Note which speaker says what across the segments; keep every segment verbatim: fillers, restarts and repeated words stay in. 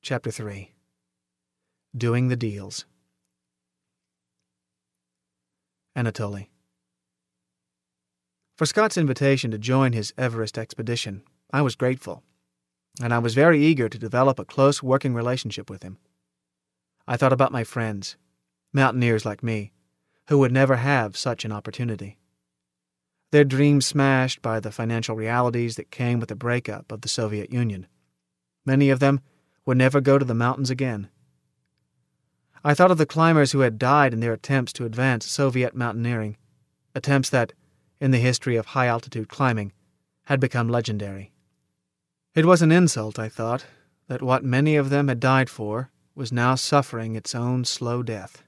Speaker 1: Chapter three. Doing the Deals. Anatoly. For Scott's invitation to join his Everest expedition, I was grateful, and I was very eager to develop a close working relationship with him. I thought about my friends, mountaineers like me, who would never have such an opportunity. Their dreams smashed by the financial realities that came with the breakup of the Soviet Union. Many of them would never go to the mountains again. I thought of the climbers who had died in their attempts to advance Soviet mountaineering, attempts that, in the history of high-altitude climbing, had become legendary. It was an insult, I thought, that what many of them had died for was now suffering its own slow death.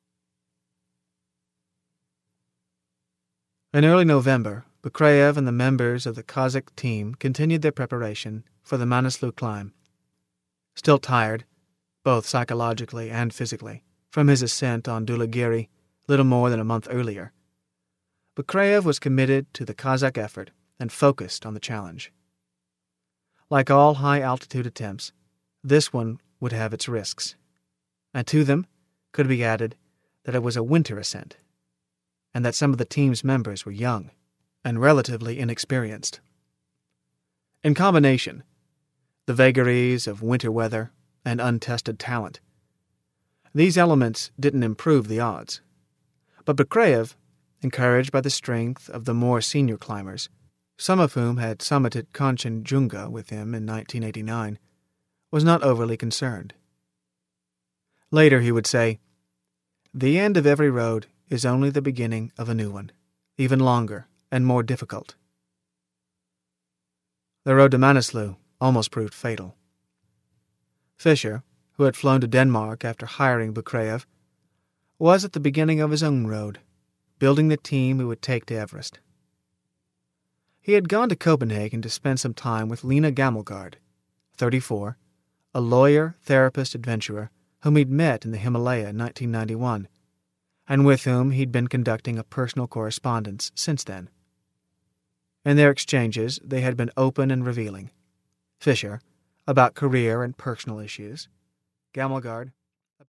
Speaker 1: In early November, Bukreyev and the members of the Kazakh team continued their preparation for the Manaslu climb. Still tired, both psychologically and physically, from his ascent on Dhaulagiri little more than a month earlier, Bukreyev was committed to the Kazakh effort and focused on the challenge. Like all high-altitude attempts, this one would have its risks, and to them could be added that it was a winter ascent, and that some of the team's members were young and relatively inexperienced. In combination, the vagaries of winter weather and untested talent, these elements didn't improve the odds. But Bukreyev, encouraged by the strength of the more senior climbers, some of whom had summited Kanchenjunga with him in nineteen eighty-nine, was not overly concerned. Later he would say, "The end of every road is only the beginning of a new one, even longer and more difficult." The road to Manaslu almost proved fatal. Fischer, who had flown to Denmark after hiring Bukreyev, was at the beginning of his own road, building the team who would take to Everest. He had gone to Copenhagen to spend some time with Lena Gammelgaard, thirty-four, a lawyer, therapist, adventurer whom he'd met in the Himalaya in nineteen ninety-one, and with whom he'd been conducting a personal correspondence since then. In their exchanges, they had been open and revealing. Fischer, about career and personal issues. Gammelgaard,